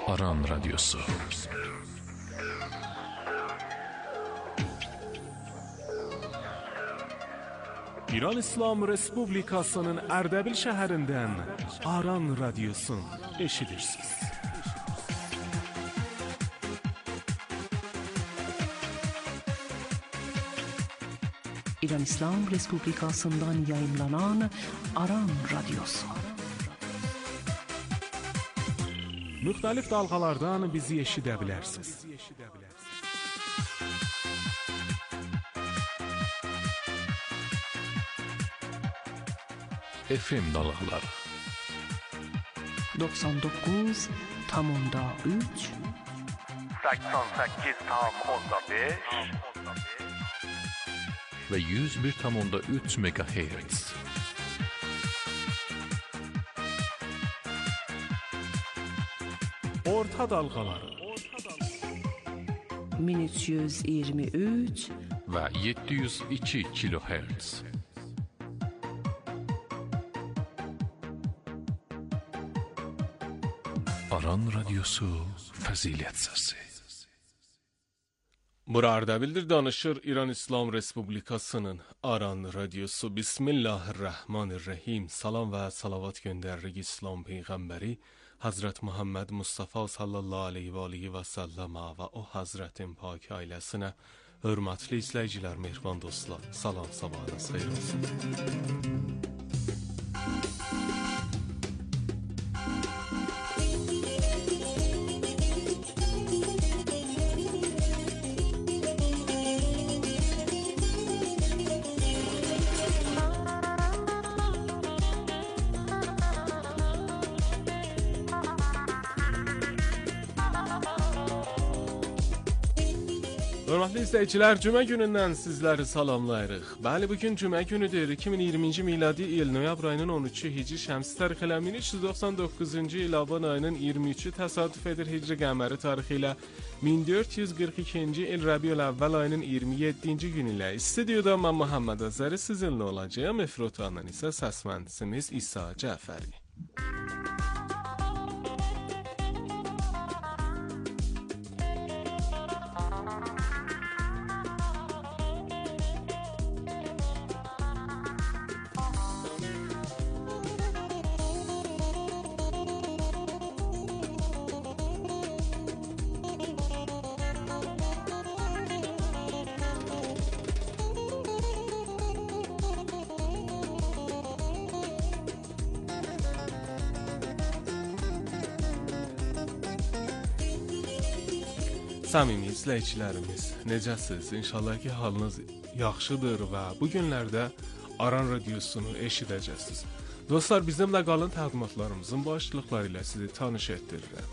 Aran Radyosu. İran İslam Respublikasının Erdebil şəhərindən Aran Radyosun eşidirsiniz. İran İslam Respublikasından yayımlanan Aran Radyosu. Müxtəlif dalğalardan bizi eşidə bilərsiniz. FM dalğaları 99.3 88.5 ve 101.3 MHz. Orta dalğaları 1323 ve 702 kHz. Aran Radyosu Fəzilət Səsi. Bura Erdebil'dir, danışır İran İslam Respublikasının Aran Radyosu. Bismillahirrahmanirrahim. Salam və salavat göndəririk İslam Peyğəmbəri Hazret Muhammed Mustafa sallallahu aleyhi və alihi və səlləmə və o Hazretin pak ailəsinə. Hörmətli izləyicilər, mehriban dostlar, salam, sabahınız xeyir olsun. Hörmətli izləyicilər, cümə günündən sizləri salamlayırıq. Bəli, bugün cümə günüdür. 2020-ci miladi il noyabr ayının 13-ü Hicri şəmsi tarixi ilə 1399-cu il aban ayının 23-ü təsadüf edir. Hicri qəməri tarixi ilə 1442-ci il Rəbiyül əvvəl ayının 27-ci günü ilə. Stüdyoda mən Muhammed Azəri sizinlə olacağım. Efrotandan isə səs mühəndisimiz İsa Cəfəri. Samimi izləyicilərimiz, necəsiz? İnşallah ki, halınız yaxşıdır və bu günlərdə Aran Radiosunu eşidəcəksiniz. Dostlar, bizimlə qalın, təqdimatlarımızın başlıqları ilə sizi tanış etdirirəm.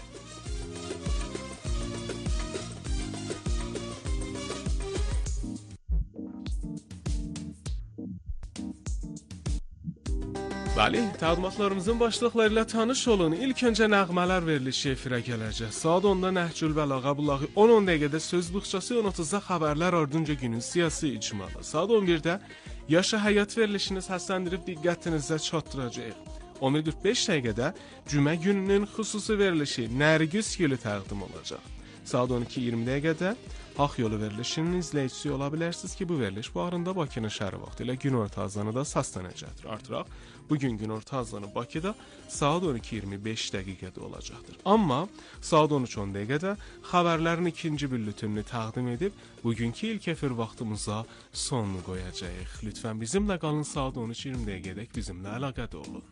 Bəli, təqdimatlarımızın başlıqları ilə tanış olun. İlk öncə nəğmələr verilişi efirə gələcək. Saat 10-da Nəhcül Bəlağa Bullağı, 10 dəqiqədə söz buxçası, 10:30-da xəbərlər, ardınca günün siyasi icmalı. Saat 11-də Yaşa Həyat verilişini səsləndirib diqqətinizə çatdıracağıq. 11:45 dəqiqədə Cümə gününün xüsusi verilişi Nərgiz Gülü təqdim olacaq. Saat 12:20 dəqiqədə Haq Yolu verilişinin izləyicisi ola bilərsiniz ki, bu veriliş bağrında Bakının şəhəri vaxtı ilə günorta azanı da səslənəcəkdir. Artıraq, bugün günorta azanı Bakıda saat 12:25 dəqiqədə olacaqdır. Amma saat 13:10 dəqiqədə xəbərlərin ikinci bülletenini təqdim edib, bugünkü ilk efir vaxtımıza son qoyacağıq. Lütfən bizimlə qalın, saat 13:20 dəqiqədək bizimlə əlaqədə olun.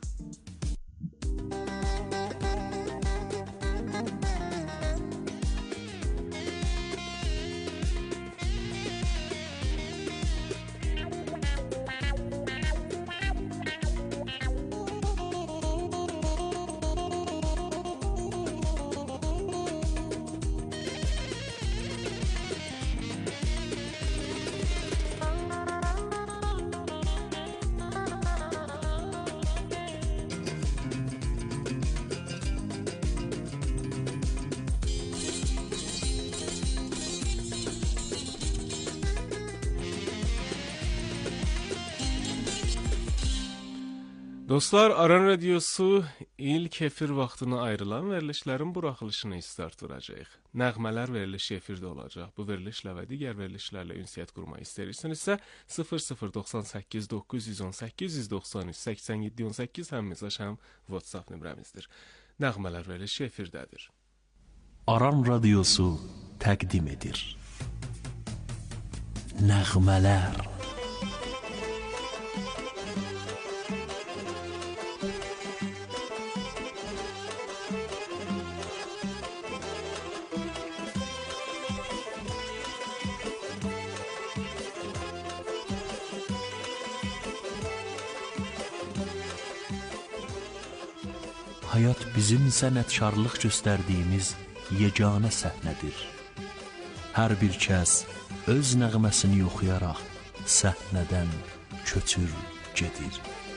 Dostlar, Aran Radiosu ilk efir vaxtına ayrılan verilişlərin buraxılışını start vuracaq. Nəğmələr verilişi efirdə olacaq. Bu verilişlə və digər verilişlərlə ünsiyyət qurmaq istəyirsinizsə 0098 918 193 87 18 həm mesaj həm WhatsApp nömrəmizdir. Nəğmələr verilişi efirdədir. Aran Radiosu təqdim edir. Nəğmələr. Hayat bizim sənətkarlıq göstərdiyimiz yeganə səhnədir. Hər bir kəs öz nəğməsini oxuyaraq səhnədən köçür gedir.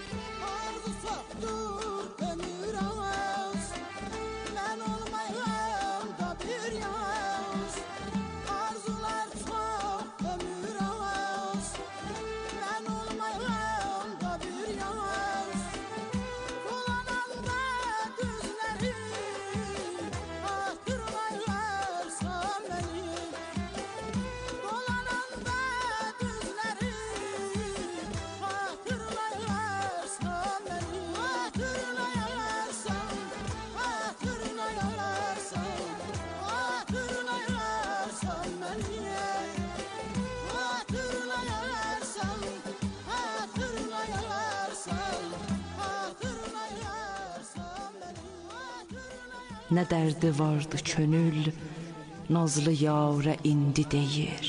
Nə dərdi vardı könül, nazlı yarə indi deyir.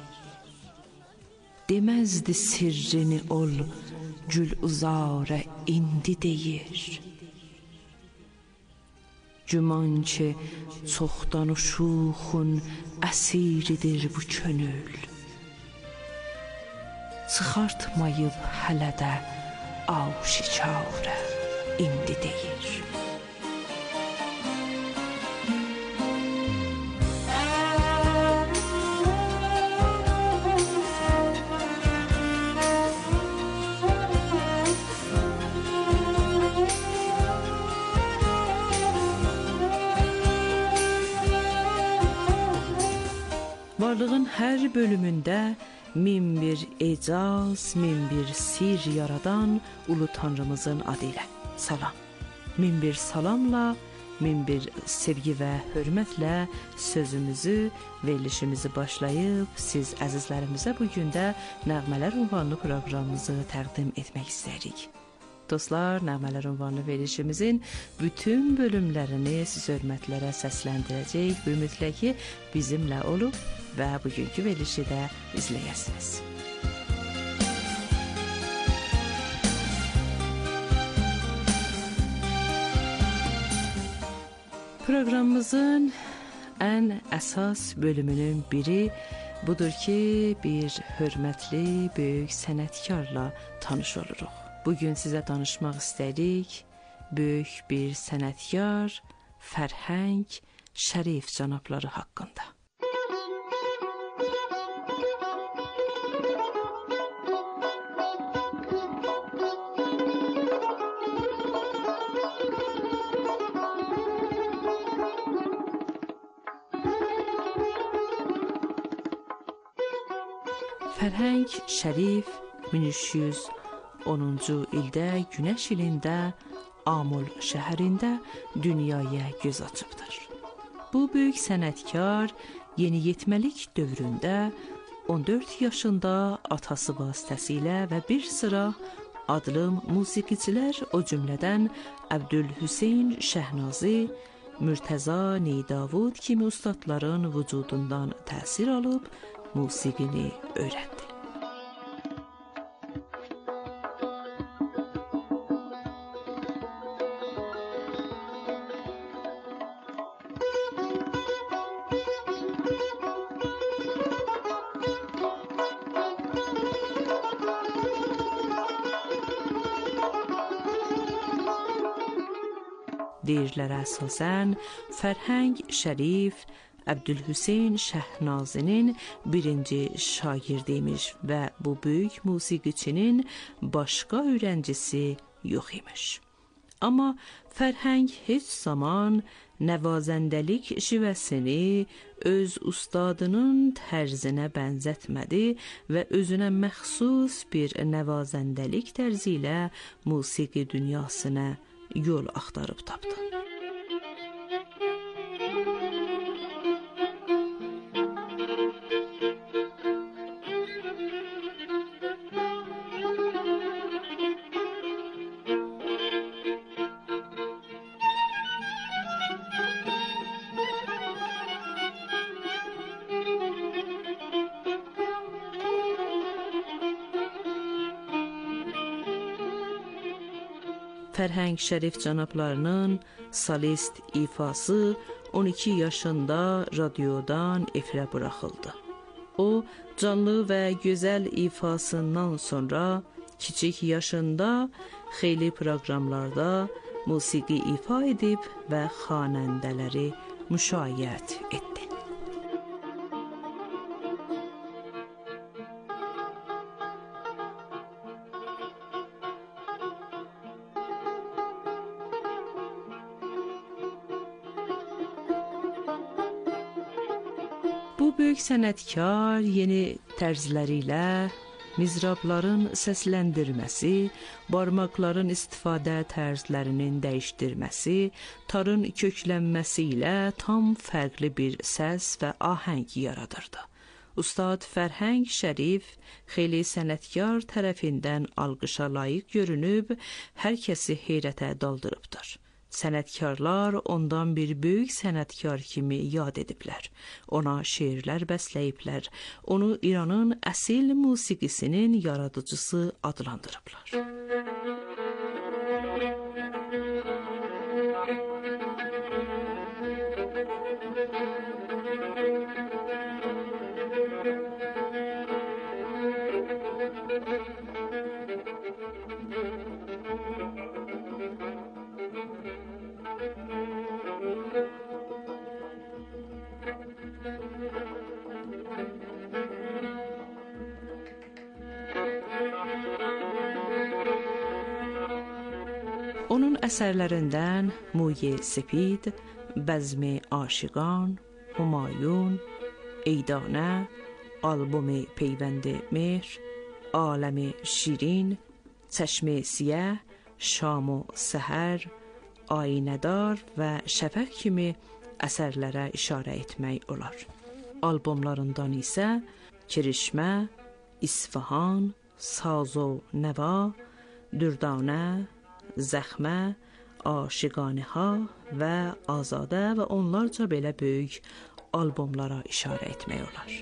Deməzdi sirrini ol, gül uzarə indi deyir. Güman ki, çoxdan uşuxun əsiridir bu könül. Çıxartmayıb hələ də aşikarə indi deyir. Varlığın hər bölümündə min bir ecaz, min bir sir yaradan Ulu Tanrımızın adı ilə salam. Min bir salamla, min bir sevgi və hörmətlə sözümüzü, verilişimizi başlayıb siz əzizlərimizə bugün də Nəğmələr ünvanlı proqramımızı təqdim etmək istəyirik. Dostlar, Nəğmələr ünvanlı verilişimizin bütün bölümlərini siz hörmətlərə səsləndirəcək. Bu ümidlə ki, bizimlə olub və bugünkü verilişi də izləyəsiniz. Proqramımızın ən əsas bölümünün biri budur ki, bir hörmətli, böyük sənətkarla tanış oluruq. Bugün sizə danışmaq istəyirik böyük bir sənətkar Fərhəng Şərif cənabları haqqında. Fərhəng Şərif 1310-cu ildə Günəş ilində Amul şəhərində dünyaya göz açıbdır. Bu böyük sənətkar yeniyetməlik dövründə 14 yaşında atası vasitəsilə və bir sıra adlı musiqiçilər, o cümlədən Əbdülhüseyn Şəhnazi, Mürtəza Neydavud kimi ustadların vücudundan təsir alıb musiqini öyrəndi. Deyirlərə əsasən Fərhəng Şərif Əbdülhüseyn Şəhnazinin birinci şagirdiymiş və bu böyük musiqiçinin başqa öyrəncisi yox imiş. Amma fərhəng heç zaman nəvazəndəlik şivəsini öz ustadının tərzinə bənzətmədi və özünə məxsus bir nəvazəndəlik tərzi ilə musiqi dünyasına yol axtarıb tapdı. Fərhəng Şərif cənablarının solist ifası 12 yaşında radiodan efirə buraxıldı. O, canlı və gözəl ifasından sonra kiçik yaşında xeyli proqramlarda musiqi ifa edib və xanəndələri müşayiət etdi. Bu böyük sənətkar yeni tərzləri ilə mizrabların səsləndirməsi, barmaqların istifadə tərzlərinin dəyişdirməsi, tarın köklənməsi ilə tam fərqli bir səs və ahəng yaradırdı. Ustad Fərhəng Şərif xeyli sənətkar tərəfindən alqışa layiq görünüb, hər kəsi heyrətə daldırıbdır. Sənətkarlar ondan bir böyük sənətkar kimi yad ediblər. Ona şeirlər bəsləyiblər. Onu İranın əsil musiqisinin yaradıcısı adlandırıblar. Onun əsərlərindən Moye Sepid, Bəzmi Aşiqan, Humayun, Eydanə, Albumi Peyvəndi Mehr, Aləmi Şirin, Çəşmi Siyah, Şam-ı Səhər, Aynədar və Şəfəq kimi əsərlərə işarə etmək olar. Albomlarından isə Kirişmə, İsfahan, Saz-o Nəva, Dürdanə, Zəxmə, Aşiqanəha və Azadə və onlarca belə böyük albomlara işarə etmək olar.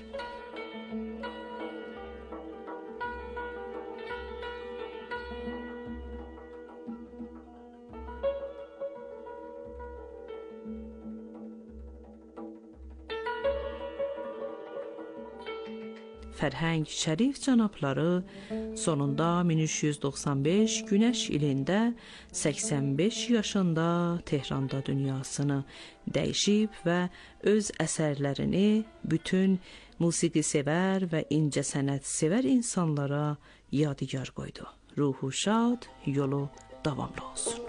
Fərhəng Şərif cənabları sonunda 1395 günəş ilində 85 yaşında Tehranda dünyasını dəyişib və öz əsərlərini bütün musiqi sevər və incəsənət sevər insanlara yadigar qoydu. Ruhu şad, yolu davamlı olsun.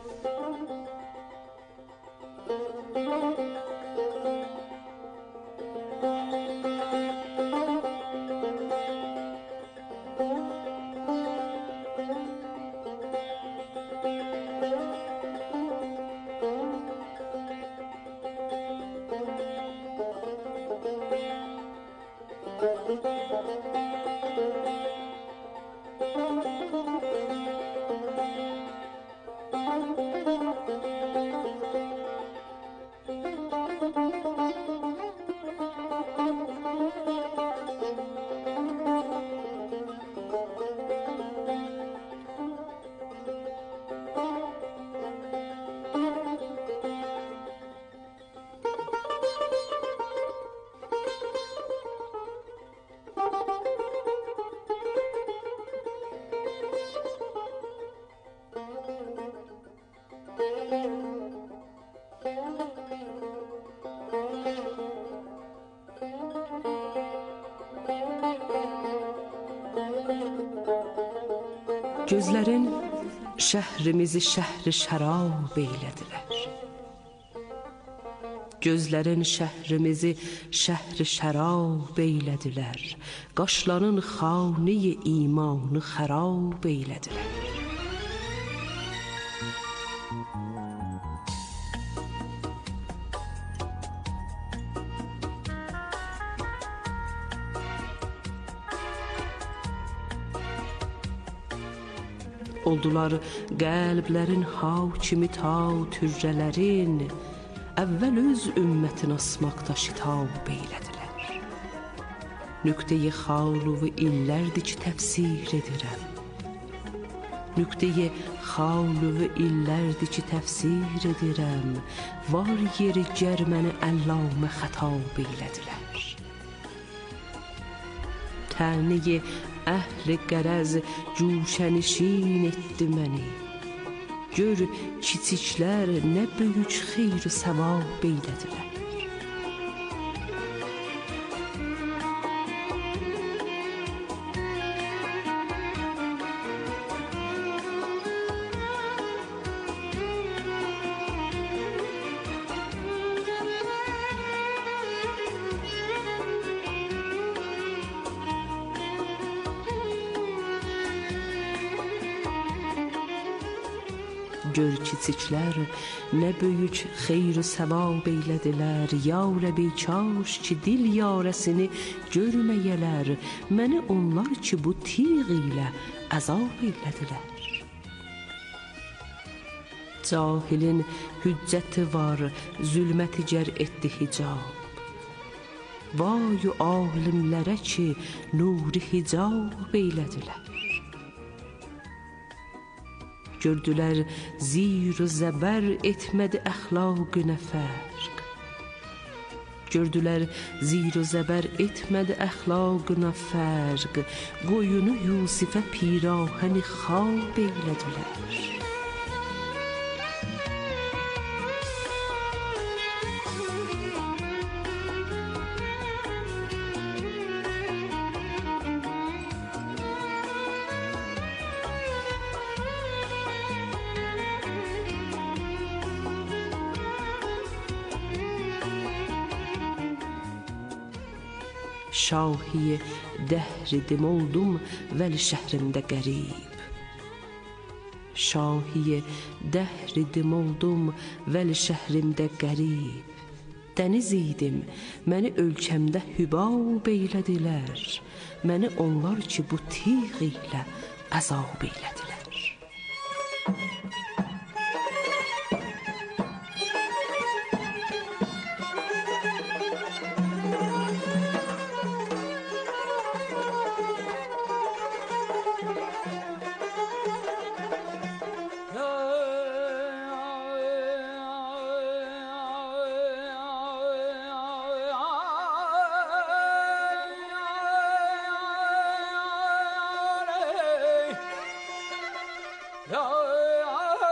Gözlərin şəhrimizi şəhri şərab eylədilər. Gözlərin şəhrimizi şəhri şərab eylədilər. Qaşların xani imanı xərab eylədilər. Oldular qəlblərin hakimi ta türrələrin, əvvəl öz ümmətin asmaqda şitab eylədilər. Nüqtəyi xaluvu illərdir ki təfsir edirəm. Nüqtəyi xaluvu illərdir ki təfsir edirəm. Var yeri cərməni əllamə xətab eylədilər. Təniyi əhli qərəz cuşənişin etdi məni. Gör kiçiklər nə böyük xeyr və savab eylədilər. Gör kiçiklər nə böyük xeyr və savab eylədilər. Ya Rəbi kaş ki dil yarəsini görməyələr. Məni onlar ki bu tiğ ilə əzab eylədilər. Cahilin hüccəti var, zülməti cər etdi hicab. Vay alimlərə ki nuri hicab eylədilər. Gördülər zir و zəbər etmədi əxlaqına fərq. Gördülər zir و zəbər etmədi əxlaqına fərq. Qoyunu Yusifə pirahəni xab eylədilər. Şahi dəhridim oldum vəli şəhrimdə qərib. Şahi dəhridim oldum vəli şəhrimdə qərib. Dəniz idim, məni ölkəmdə hübab eylədilər. Məni onlar ki bu tiğ ilə əzab eylədilər. Ya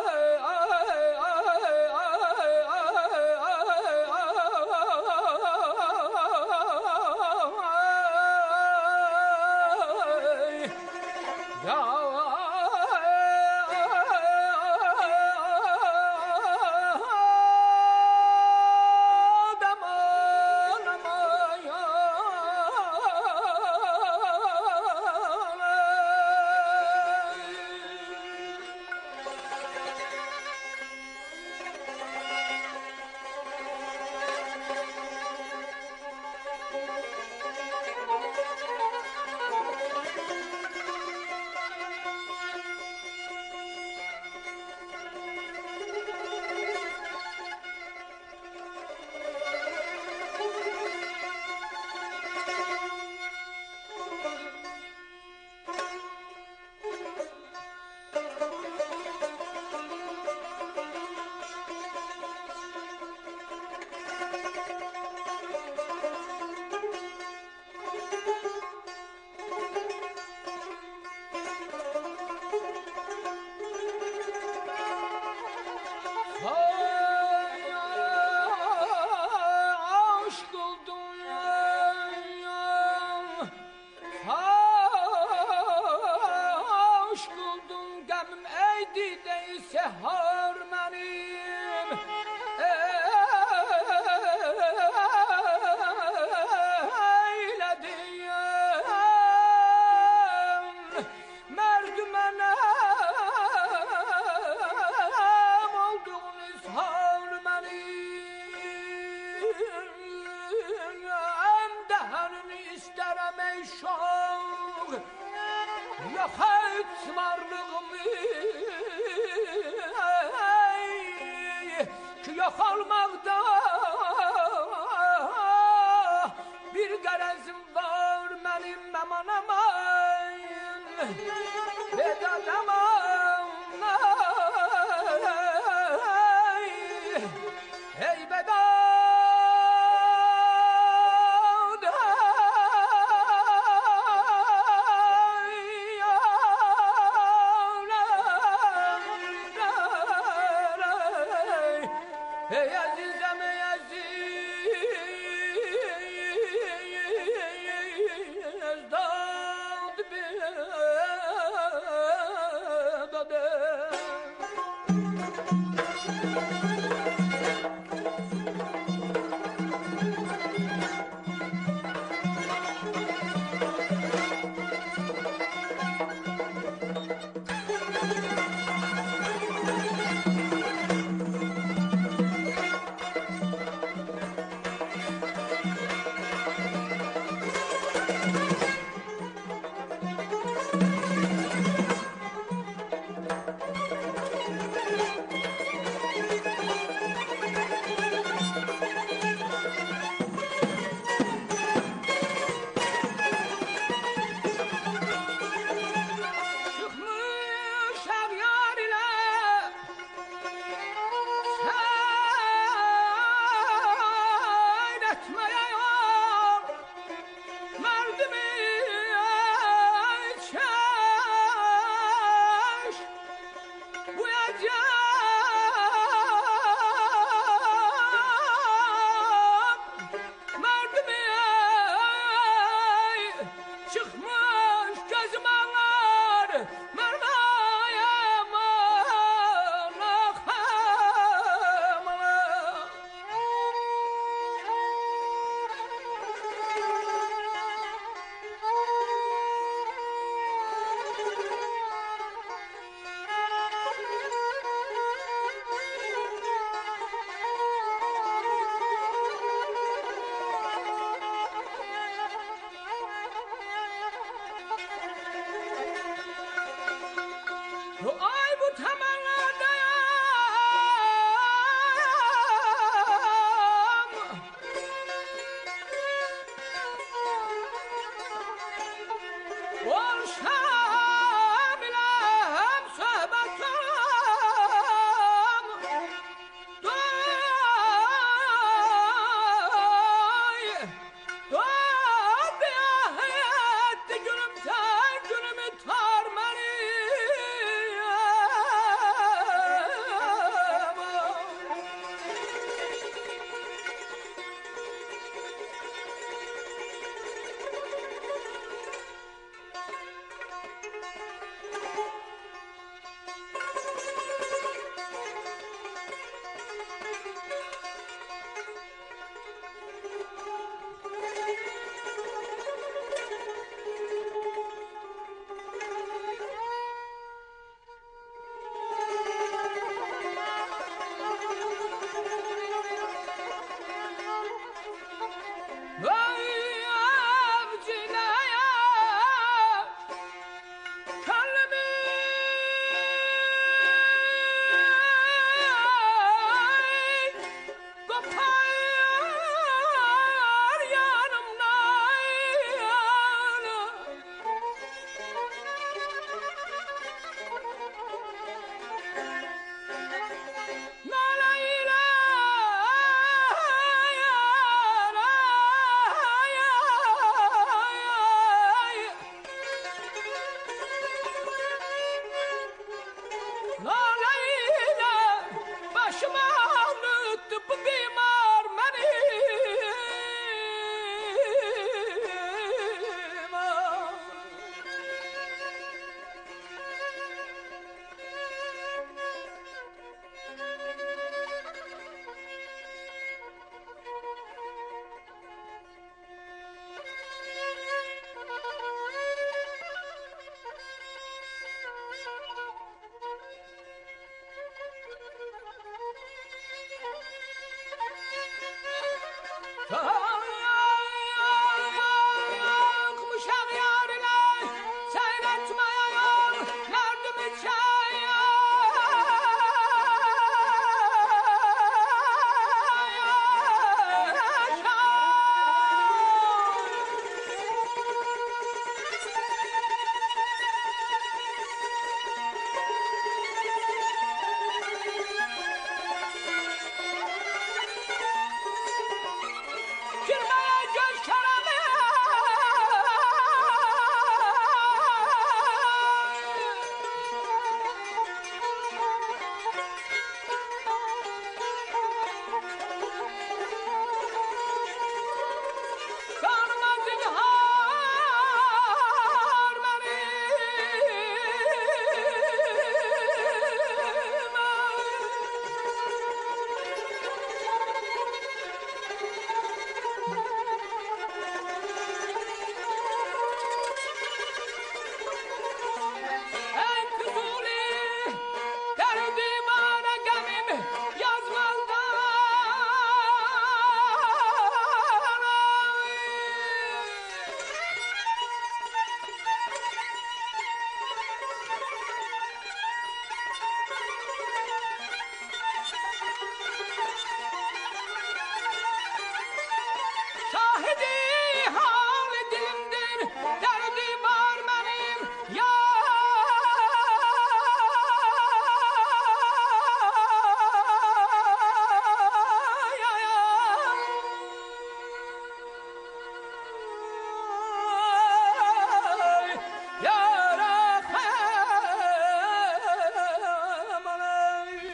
Yok olmakta bir garezim var benim aman aman Vedat aman Hey Vedat Hey azizem ey aziz dad bedade Ay bu temelladayım Ol şamilem söhbetim Doy biyahetti gülüm sen gülümü tarmeli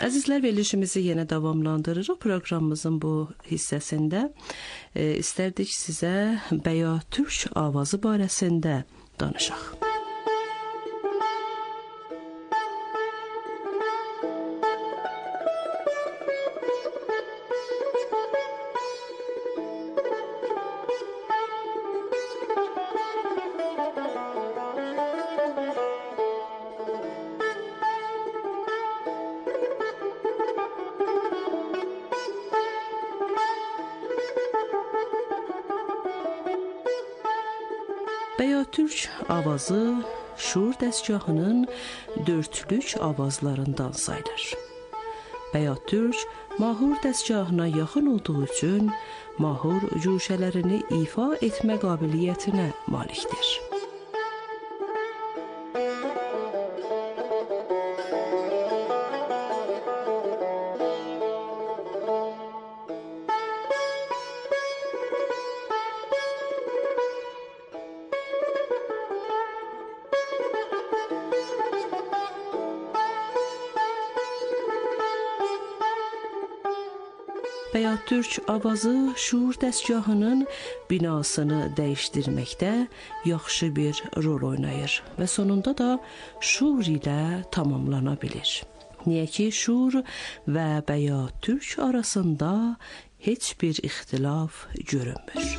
Əzizlər, verilişimizi yenə davamlandırırıq. Proqramımızın bu hissəsində istərdik sizə Bəyatürk avazı barəsində danışaq. Bəyatürk avazı şuur dəstgahının dördlük avazlarından sayılır. Bəyatürk mahur dəstgahına yaxın olduğu üçün mahur cuşələrini ifa etmə qabiliyyətinə malikdir. Bəyatürk avazı şuur dəstgahının binasını dəyişdirməkdə yaxşı bir rol oynayır və sonunda da şuur ilə tamamlana bilir. Niyə ki, şuur və Bəyatürk arasında heç bir ixtilaf görünmür.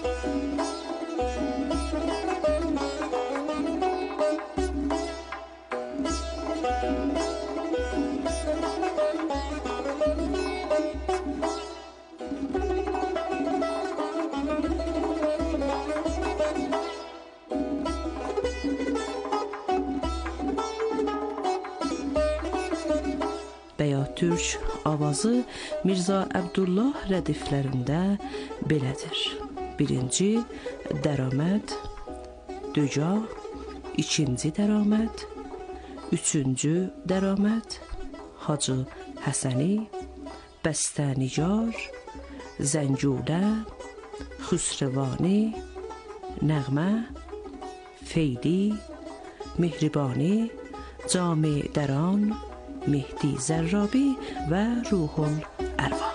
Bəyatürk avazı Mirza Əbdullah rədiflərində belədir. Birinci dəraməd, düca, ikinci dəraməd, üçüncü dəraməd, Hacı Həsəni, Bəstənicar, Zəngulə, Xüsrəvani, Nəğmə, Feyli, Mihribani, Cami Dəran, Mehdi Zərrabi və Ruhul Ərva.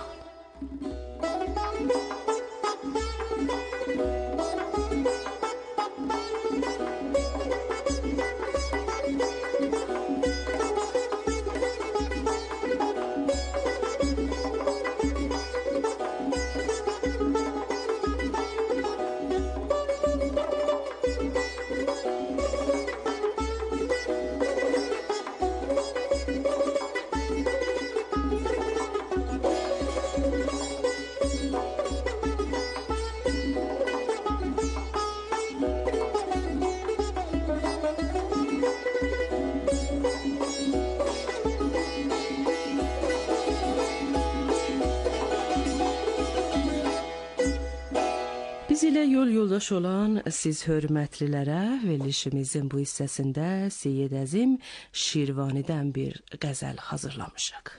Biz ilə yol yoldaş olan siz hörmətlilərə verilişimizin bu hissəsində Seyyid Əzim Şirvanidən bir qəzəl hazırlamışıq.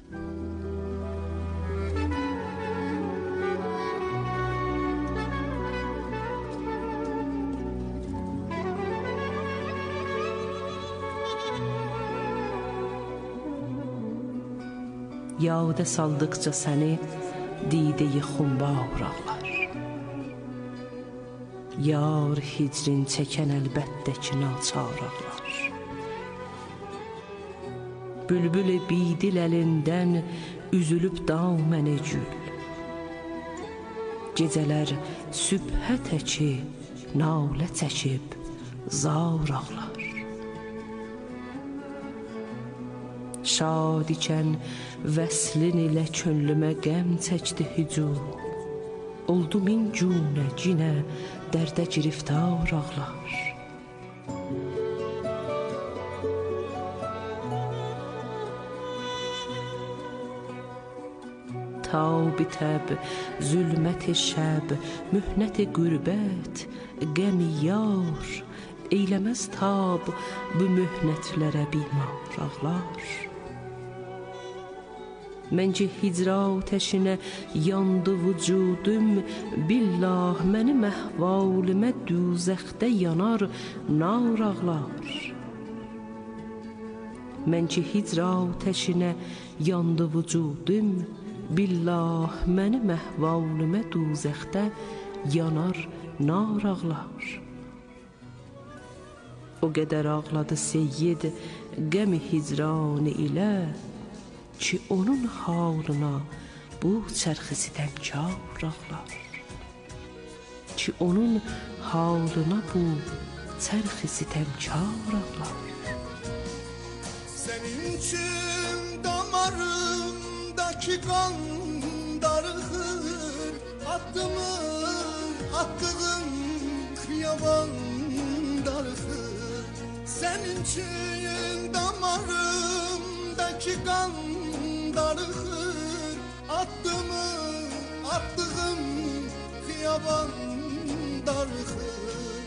Yağda saldıqca səni dideyi xumbağır ağlar. Yar hicrin çəkən əlbəttə ki naçar ağlar. Bülbül-i bidil əlindən üzülüb daməni gül. Gecələr sübhə təki nalə çəkib zar ağlar. Şad ikən vəslin ilə könlümə qəm çəkdi hücum. Oldu min cünə cinə dərdə giriftar ağlar. Ta bitəb zülmət-i şəb, mühnət-i qürbət, qəm-i yar, eyləməz tab bu mühnətlərə bimar ağlar. Məncə hicra ateşinə yandı vücudum, billah mənim əhvalimə düzəxdə yanar nar ağlar. Mən ki hicr atəşinə yandı vücudum, billah məni məhvalımə duzəxdə yanar nar ağlar. O qədər ağladı seyyid qəmi hicran ilə, ki onun halına bu çərxi sitemkar ağlar. Ki onun halına bu çərxi sitemkar ağlar. Senin için damarımdaki kan darıhır, attığım kıyaban darıhır. Senin için damarımdaki kan darıhır, attığım kıyaban darıhır.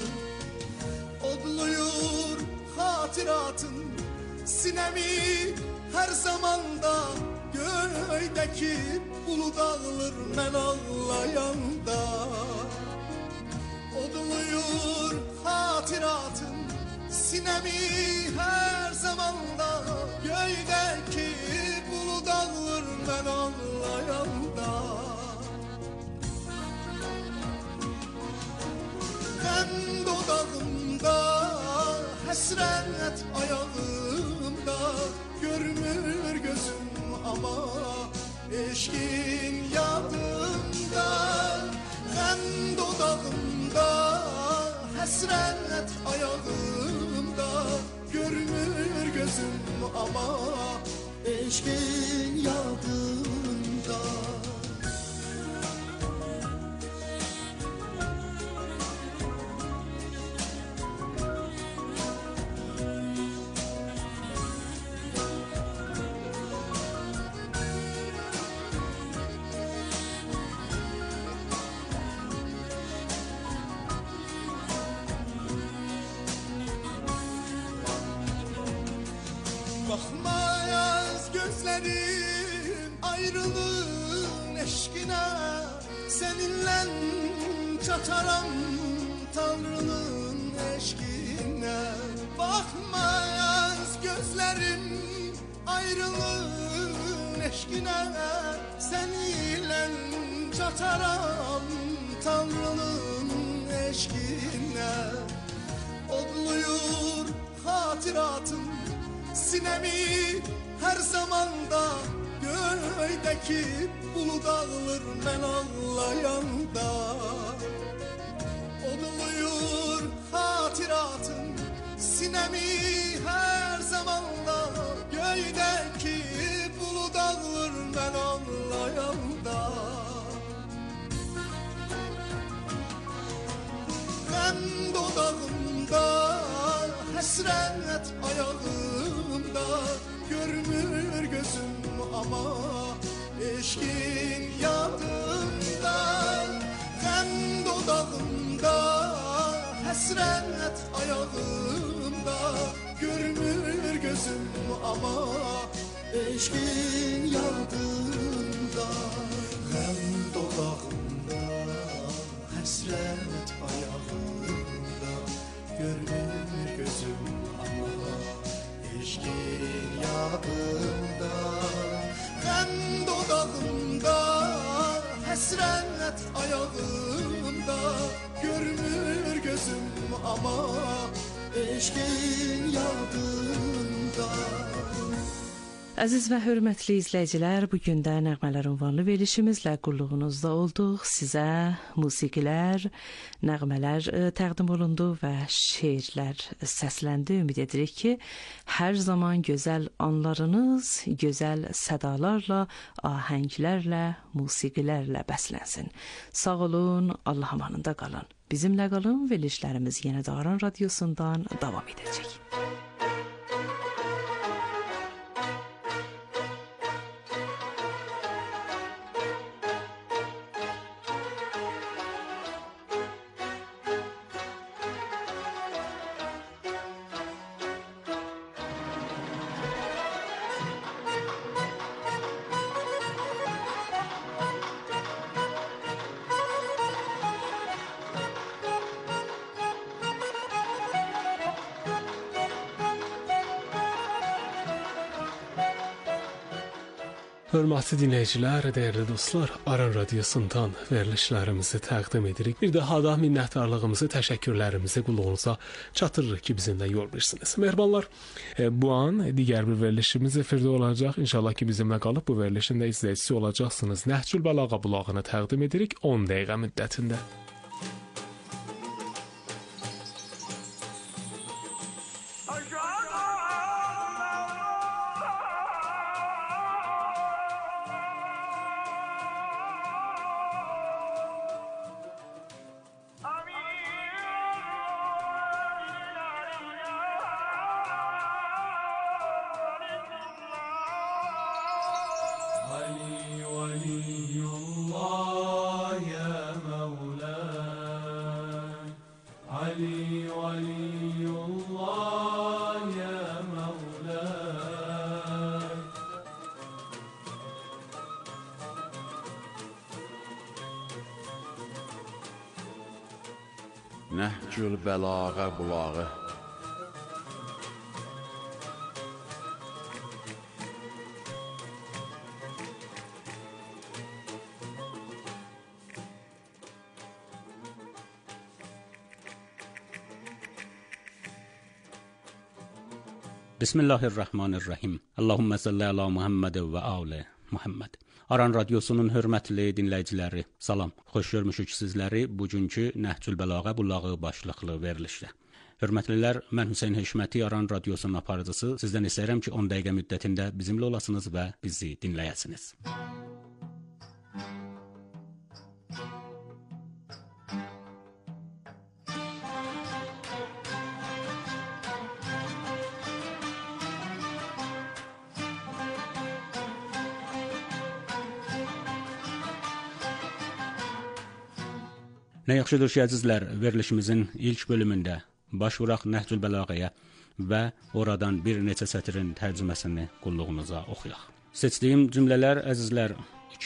Odluyur hatıratın sinemi her zamanda, göğdeki bulut ağlar mən ağlayanda. Odluyur hatıratın sinemi her zamanda, göğdeki bulut ağlar mən ağlayanda. Hem dodağımda həsrət ayağımda, görmür gözüm ama eşkin yadımda. Hem dodağımda həsrət ayağımda, görmür gözüm ama eşkin yadımda. Bakmayaz gözlerim ayrılığın eşkine, seninle çataram Tanrı'nın eşkine. Bakmayaz gözlerim ayrılığın eşkine, seninle çataram Tanrı'nın eşkine. Odluyur hatıratın sinemi her zamanda, göğdeki bulut ağlar mən ağlayanda. Odluyur hatıratın sinemi her zamanda, göğdeki bulut ağlar mən ağlayanda. Hem dodağımda həsrət ayağımda, görmür gözüm ama eşkin yadımda. Hem dodağımda həsrət ayağımda, görmür gözüm ama eşkin yadımda. Hem dodağımda həsrət ayağımda, görmür gözüm ama eşkin yadımda. Hem dodağımda həsrət ayağımda, görmür gözüm ama eşkin yadımda. Əziz və hörmətli izləyicilər, bugün də nəğmələr ünvanlı verilişimizlə qulluğunuzda olduq. Sizə musiqilər, nəğmələr təqdim olundu və şeirlər səsləndi. Ümid edirik ki, hər zaman gözəl anlarınız, gözəl sədalarla, ahənglərlə, musiqilərlə bəslənsin. Sağ olun, Allah amanında qalın. Bizimlə qalın, verilişlərimiz yenə də Aran Radiosundan davam edəcək. Hörmətli dinləyicilər, dəyərli dostlar, Aran Radiosundan verilişlərimizi təqdim edirik. Bir daha da minnətdarlığımızı, təşəkkürlərimizi qulluğunuza çatdırırıq ki, bizimlə yol verirsiniz. Mehribanlar, bu an digər bir verilişimiz efirdə olacaq. İnşallah ki, bizimlə qalıb bu verilişin də izləyicisi olacaqsınız. Nəhcül Bəlağa bulağını təqdim edirik 10 dəqiqə müddətində. Nəhcül Bəlağa bulağı. Bismillahirrahmanirrahim. Allahümme salli ala Muhammed və ali Muhammed. Aran Radiosunun hörmətli dinləyiciləri, salam. Xoş görmüşük sizləri bugünkü Nəhcül Bəlağa bulağı başlıqlı verilişdə. Hörmətlilər, mən Hüseyn Heşməti, Aran Radiosunun aparıcısı. Sizdən istəyirəm ki, 10 dəqiqə müddətində bizimlə olasınız və bizi dinləyəsiniz. Nə yaxşıdır ki, əzizlər, verilişimizin ilk bölümündə baş vuraq Nəhcül Bəlağəyə və oradan bir neçə sətrin tərcüməsini qulluğunuza oxuyaq. Seçdiyim cümlələr, əzizlər,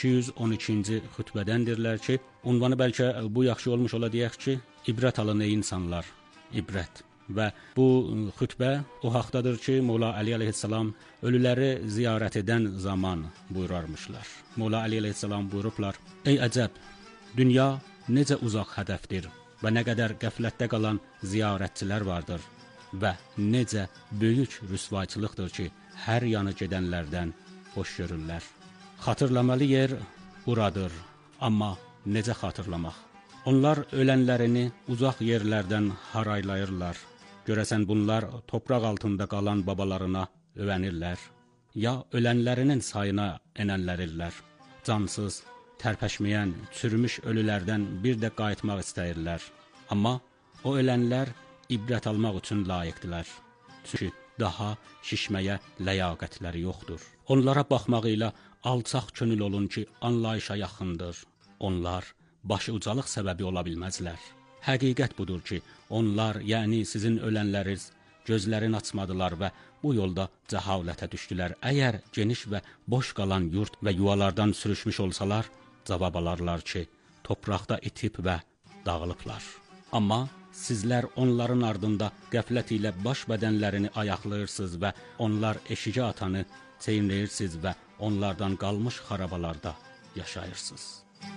212-ci xütbədəndirlər ki, unvanı bəlkə bu yaxşı olmuş ola deyək ki, ibrət alın ey insanlar, ibrət. Və bu xütbə o haqdadır ki, Mola Əli əleyhissalam ölüləri ziyarət edən zaman buyurarmışlar. Mola Əli əleyhissalam buyurublar, ey əcəb, dünya necə uzaq hədəfdir və nə qədər qəflətdə qalan ziyarətçilər vardır və necə böyük rüsvayçılıqdır ki, hər yanı gedənlərdən boş görürlər. Xatırlamalı yer buradır, amma necə xatırlamaq? Onlar ölənlərini uzaq yerlərdən haraylayırlar. Görəsən bunlar topraq altında qalan babalarına övənirlər, ya ölənlərinin sayına enənlərirlər. Cansız, tərpəşməyən, çürümüş ölülərdən bir də qayıtmaq istəyirlər. Amma o ölənlər ibrət almaq üçün layiqdilər. Çünki daha şişməyə ləyaqətləri yoxdur. Onlara baxmağıyla alçaq könül olun ki, anlayışa yaxındır. Onlar başı ucalıq səbəbi ola bilməzlər. Həqiqət budur ki, onlar, yəni sizin ölənləriniz, gözlərini açmadılar və bu yolda cəhalətə düşdülər. Əgər geniş və boş qalan yurt və yuvalardan sürüşmüş olsalar, cavab alarlar ki, topraqda itib və dağılıblar. Amma sizlər onların ardında qəflət ilə baş bədənlərini ayaqlayırsınız və onlar eşici atanı çeynləyirsiniz və onlardan qalmış xarabalarda yaşayırsınız.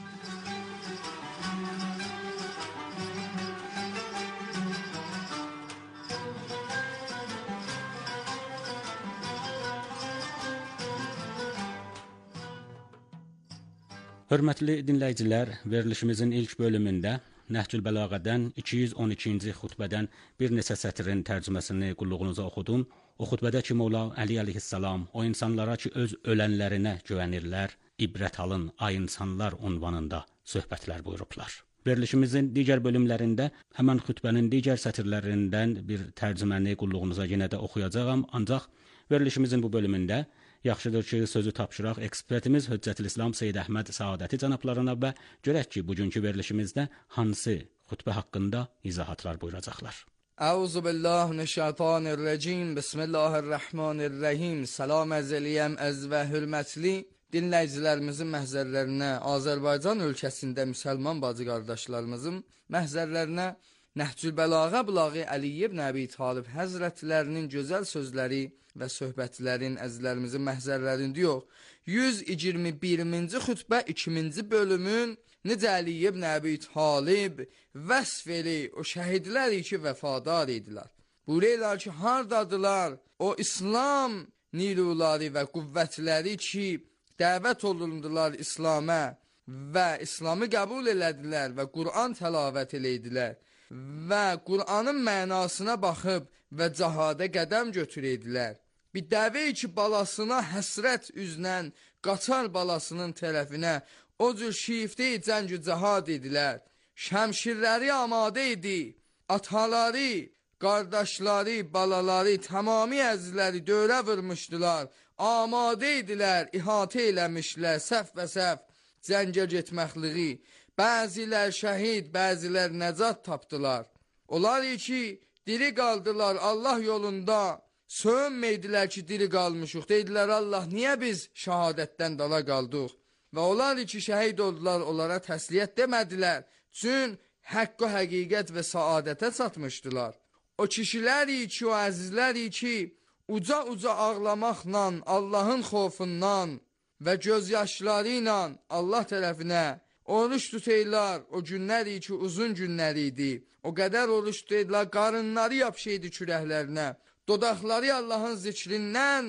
Hörmətli dinləyicilər, verilişimizin ilk bölümündə Nəhcül Bəlağədən 212-ci xütbədən bir neçə sətrin tərcüməsini qulluğunuza oxudum. O xütbədə ki, Mola Əli əleyhissalam o insanlara ki, öz ölənlərinə güvənirlər, ibrət alın, ay insanlar unvanında söhbətlər buyurublar. Verilişimizin digər bölümlərində həmən xütbənin digər sətirlərindən bir tərcüməni qulluğunuza yenə də oxuyacağam, ancaq verilişimizin bu bölümündə yaxşıdır ki, sözü tapşıraq ekspertimiz Hüccətülislam Seyyid Əhməd Saadəti cənablarına və görək ki, bugünkü verilişimizdə hansı xütbə haqqında izahatlar buyuracaqlar. Əuzu billah minəşşeytanirracim. Bismillahirrahmanirrahim. Salam əzəliyəm əz və hörmətli dinləyicilərimizin məhzərlərinə, Azərbaycan ölkəsində müsəlman bacı qardaşlarımızın məhzərlərinə Nəhcül Bəlağa bulağı Əli ibn Əbi Talib həzrətlərinin gözəl sözləri və söhbətlərin əzizlərimizin məhzərlərində yox. 121-ci xütbə 2-ci bölümün necə Əli ibn Əbi Talib vəsf eli o şəhidlər ki vəfadar idilər. Buraylar ki hardadılar? O İslam niluları və qüvvətləri ki dəvət olundular İslam'a və İslamı qəbul elədilər və Qur'an təlavət elədilər və Qur'anın mənasına baxıb və cihada qədəm götürədilər. Bir dəvə ki balasına həsrət üzlə qaçar balasının tərəfinə o cür şiifdə cəng-ü cihad edilər. Şəmşirləri amadə idi, ataları, qardaşları, balaları, tamami əzizləri dövrə vurmuşdular. Amadə idilər, ihatə eləmişlər, səf və səf cəngə getməkliği. Bəzilər şəhid, bəzilər nəcat tapdılar. Onlar ki, diri qaldılar Allah yolunda, sövünməydilər ki, diri qalmışıq. Deydilər, Allah, niyə biz şəhadətdən dala qaldıq? Və onlar ki, şəhid oldular, onlara təsliyyət demədilər. Çün həqqə, həqiqət və saadətə çatmışdılar. O kişilər ki, o əzizlər ki, uca-uca ağlamaqla, Allahın xofundan və gözyaşları ilə Allah tərəfinə oruç tutaylar. O günlər ki, uzun günlər idi. O qədər oruç tutaylar, qarınları yapışaydı kürəklərinə. Dodaqları Allahın zikrindən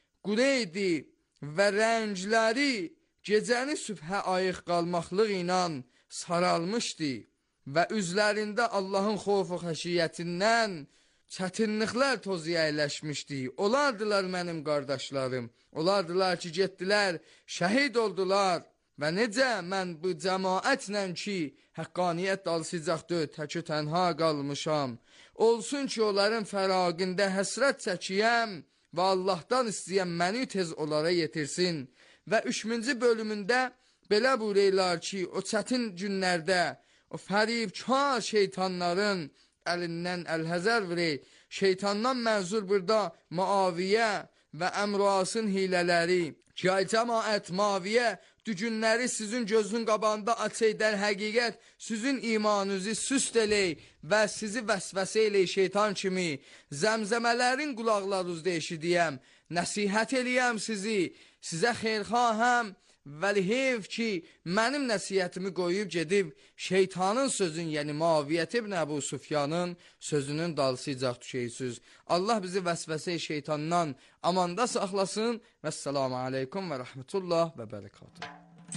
qureydi və rəngləri gecəni sübhə ayıq qalmaqlıq ilə saralmışdı və üzlərində Allahın xofu xəşiyyətindən çətinliklər tozu əyləşmişdi. Olardılar mənim qardaşlarım, olardılar ki, getdilər, şəhid oldular və necə mən bu cəmaətlə ki, həqqaniyyət dalsıcaqdır, təkü tənha qalmışam. Olsun ki, onların fəraqində həsrət çəkiyəm və Allahdan istəyəm məni tez onlara yetirsin. Və 3-cü bölümündə belə buyururlar ki, o çətin günlərdə o fəribkar şeytanların əlindən əlhəzər verək. Şeytandan mənzur burada Muaviyə və Əmrasın hilələri. Ki, ay cəmaət, Muaviyə dügünləri sizin gözün qabağında açaydır, həqiqət sizin imanınızı süst elək və sizi vəsvəsə elək şeytan kimi. Zəmzəmələrin qulaqlarınızda eşidiyəm, nəsihət eləyəm sizi, sizə xeyrxahəm. Vəli heyf ki, mənim nəsiyyətimi qoyub gedib şeytanın sözün, yəni Muaviyyət ibn Əbu Sufyanın sözünün dalsıcaq düşəysiniz. Allah bizi vəsvəsə şeytandan amanda saxlasın. Vəssalamu aleykum və rəhmətullah və bərəkatuhu.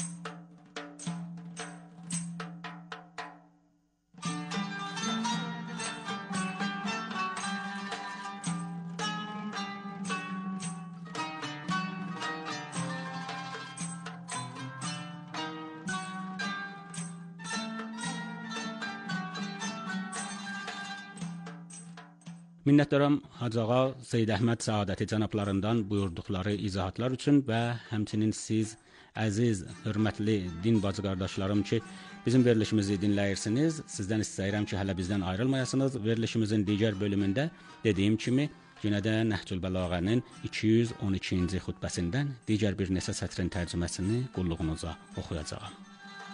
Minnətdaram Hacı Ağa Seyyid Əhməd Səadəti cənablarından buyurduqları izahatlar üçün və həmçinin siz əziz, hörmətli din bacı qardaşlarım ki, bizim verilişimizi dinləyirsiniz. Sizdən istəyirəm ki, hələ bizdən ayrılmayasınız. Verilişimizin digər bölümündə dediyim kimi, yenə də Nəhcül Bəlağənin 212-ci xutbəsindən digər bir neçə sətrin tərcüməsini qulluğunuza oxuyacağam.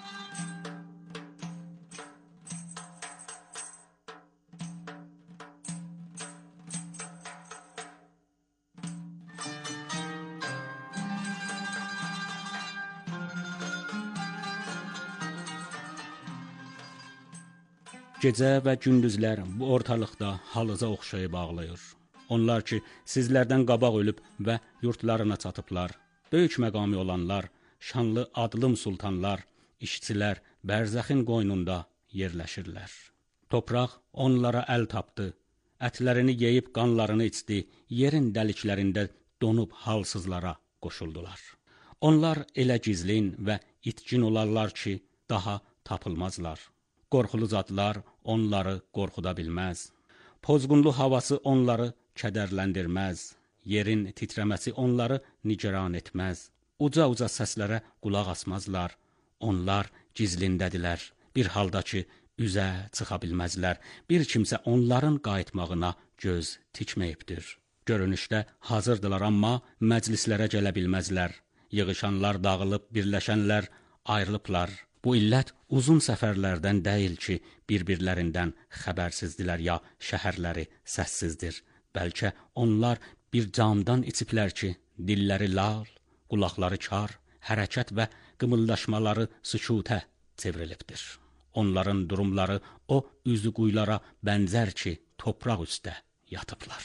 Gecə və gündüzlər bu ortalıqda halıza oxşayıb ağlayır. Onlar ki, sizlərdən qabaq ölüb və yurtlarına çatıblar. Böyük məqami olanlar, şanlı adlım sultanlar, işçilər bərzəxin qoynunda yerləşirlər. Topraq onlara əl tapdı, ətlərini yeyib qanlarını içdi, yerin dəliklərində donub halsızlara qoşuldular. Onlar elə gizlin və itkin olarlar ki, daha tapılmazlar. Qorxulu zadlar onları qorxuda bilməz. Pozğunlu havası onları kədərləndirməz. Yerin titrəməsi onları nigaran etməz. Uca-uca səslərə qulaq asmazlar. Onlar gizlindədirlər. Bir halda ki, üzə çıxa bilməzlər. Bir kimsə onların qayıtmağına göz tikməyibdir. Görünüşdə hazırdılar, amma məclislərə gələ bilməzlər. Yığışanlar dağılıb, birləşənlər ayrılıblar. Bu illət uzun səfərlərdən deyil ki, bir-birlərindən xəbərsizdirlər ya şəhərləri səssizdir. Bəlkə onlar bir camdan içiblər ki, dilləri lal, qulaqları kar, hərəkət və qımıldaşmaları sükutə çevrilibdir. Onların durumları o üzü quyulara bənzər ki, topraq üstə yatıblar.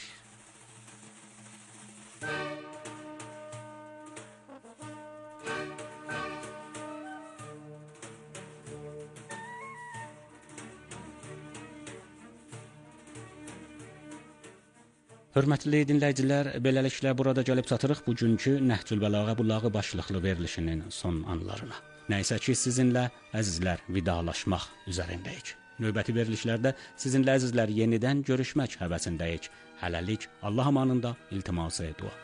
Hörmətli dinləyicilər, beləliklə burada gəlib çatırıq bugünkü Nəhcül Bəlağə Bulağı başlıqlı verilişinin son anlarına. Nəysə ki, sizinlə əzizlər vidalaşmaq üzərindəyik. Növbəti verilişlərdə sizinlə əzizlər yenidən görüşmək həvəsindəyik. Hələlik Allah amanında iltiması dua.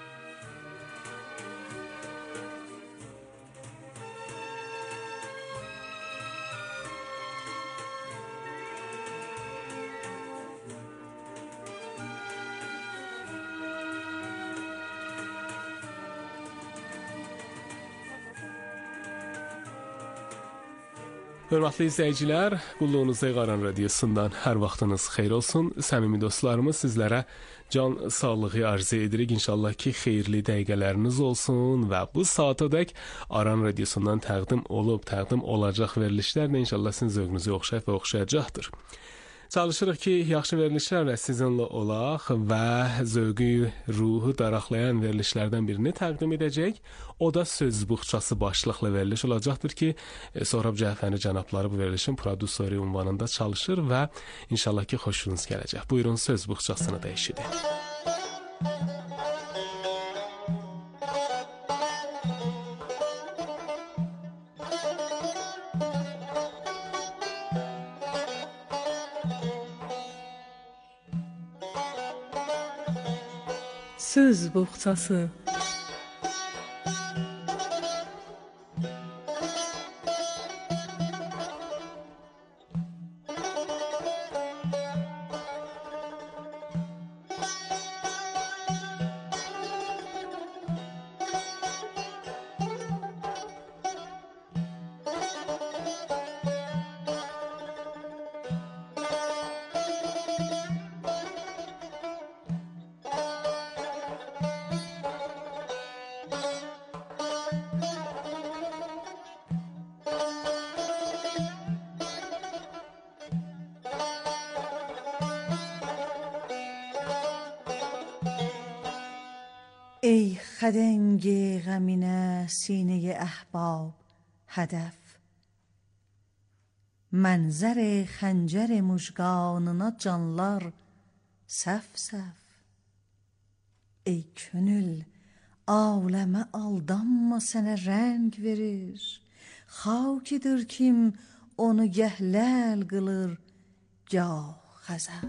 Hörmətli izləyicilər, qulluğunuzda Eqaran Radiosundan hər vaxtınız xeyir olsun. Səmimi dostlarımız, sizlərə can sağlığı arzu edirik. İnşallah ki, xeyirli dəqiqələriniz olsun və bu saatədək Aran Radiosundan təqdim olacaq verilişlər də inşallah sizin zövqünüzə oxşayıb və oxşayacaqdır. Çalışırıq ki, yaxşı verilişlərlə sizinlə olaq və zövqü, ruhu daraqlayan verilişlərdən birini təqdim edəcək. O da Söz Buxçası başlıqlı veriliş olacaqdır ki, Sohrab Cəfəri cənabları bu verilişin prodüseri ünvanında çalışır və inşallah ki, xoşunuz gələcək. Buyurun, Söz Buxçasını da eşidin. Söz Buxçası. ای خدنگ غمینه سینه احباب هدف منظر خنجر mujganına canlar saf saf. Ey könül aləmə aldanma sənə rəng verir. Xakidir kim onu gəhləl qılır gah xəzəf.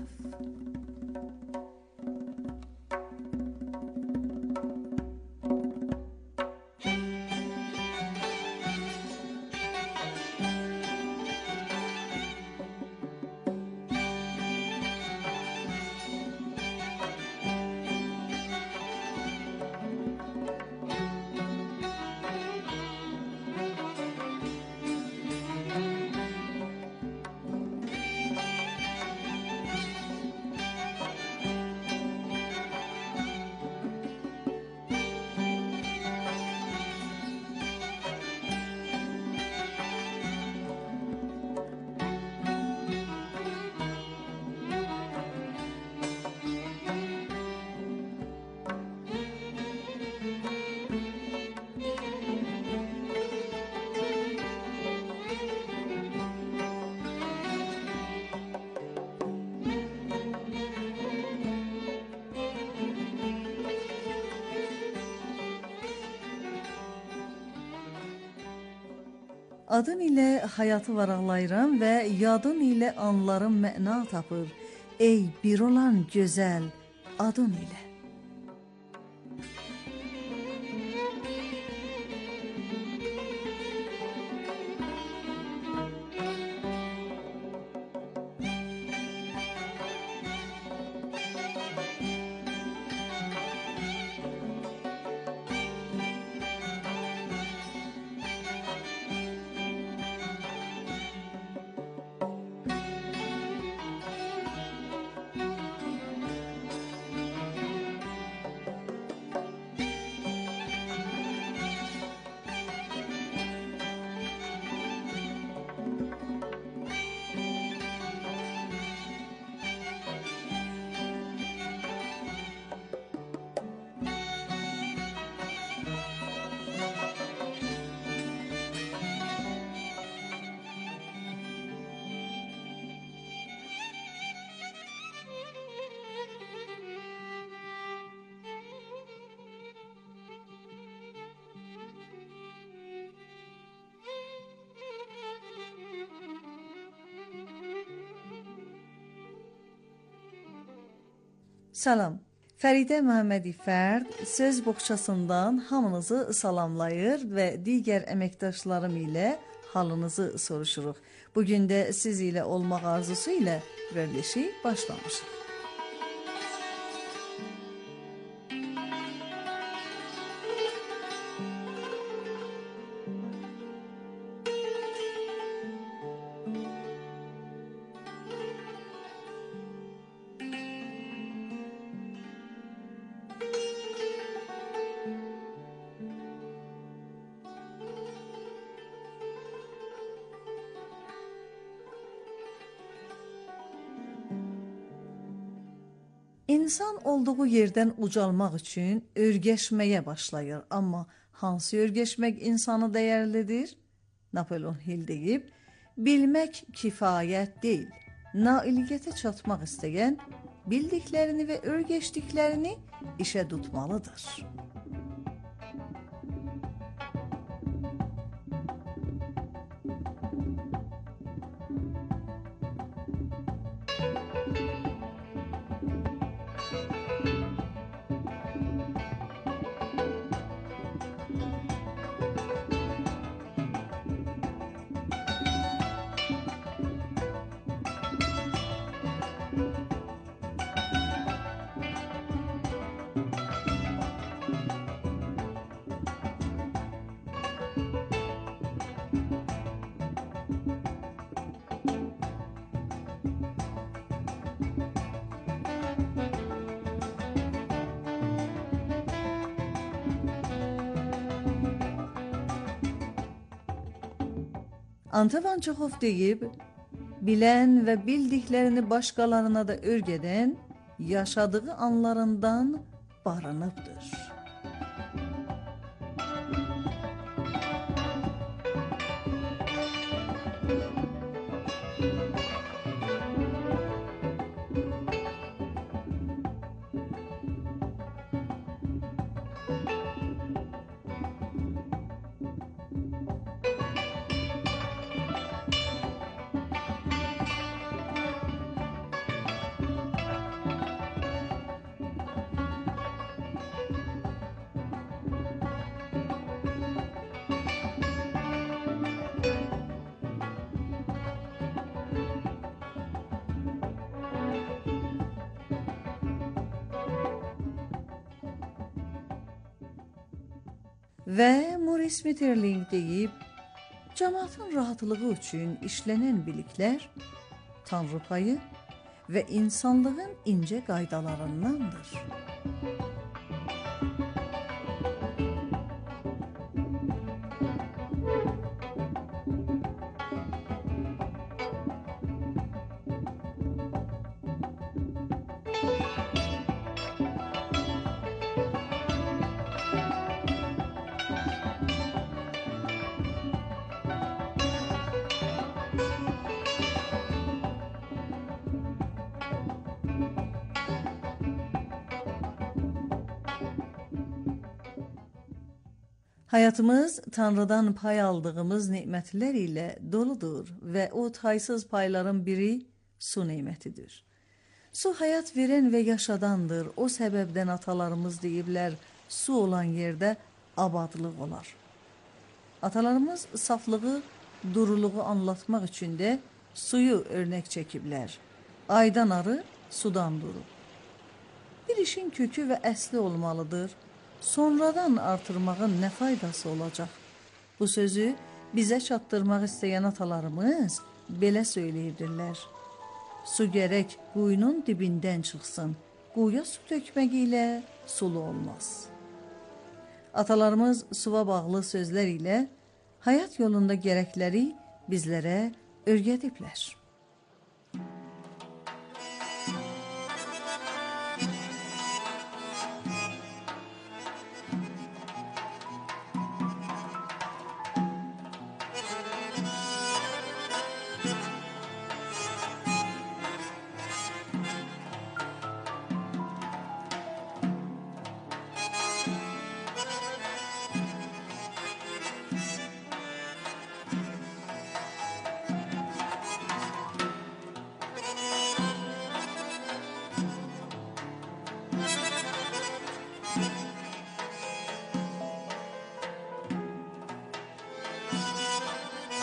Adın ilə həyatı varaqlayıram və yadın ilə anlarım məna tapır. Ey bir olan gözəl adın ilə. Salam. Fəridə Məhəmmədi Fərd söz boğçasından hamınızı salamlayır və digər əməkdaşlarım ilə halınızı soruşuruq. Bugün də siz ilə olmaq arzusu ilə verilişi başlamışıq. İnsan olduğu yerdən ucalmaq üçün örgəşməyə başlayır. Amma hansı örgəşmək insanı dəyərlidir? Napolon Hill deyib, bilmək kifayət deyil. Nailiyyətə çatmaq istəyən bildiklərini və örgəşdiklərini işə tutmalıdır. Antovan Çexov deyib, bilən və bildiklərini başqalarına da örgədən yaşadığı anlarından barınıbdır. Və Maurice Maeterlinck deyib, cəmaatın rahatlığı üçün işlənən biliklər Tanrı payı və insanlığın incə qaydalarındandır. Həyatımız Tanrıdan pay aldığımız nemətlər ilə doludur və o taysız payların biri su nemətidir. Su həyat verən və yaşadandır. O səbəbdən atalarımız deyiblər, su olan yerdə abadlıq olar. Atalarımız saflığı, duruluğu anlatmaq üçün də suyu örnək çəkiblər. Aydan arı sudan durur. Bir işin kökü və əsli olmalıdır. Sonradan artırmağın nə faydası olacaq? Bu sözü bizə çatdırmaq istəyən atalarımız belə söyləyirdirlər. Su gərək quyunun dibindən çıxsın. Quyuya su tökmək ilə sulu olmaz. Atalarımız suva bağlı sözlər ilə həyat yolunda gərəkləri bizlərə öyrədiblər.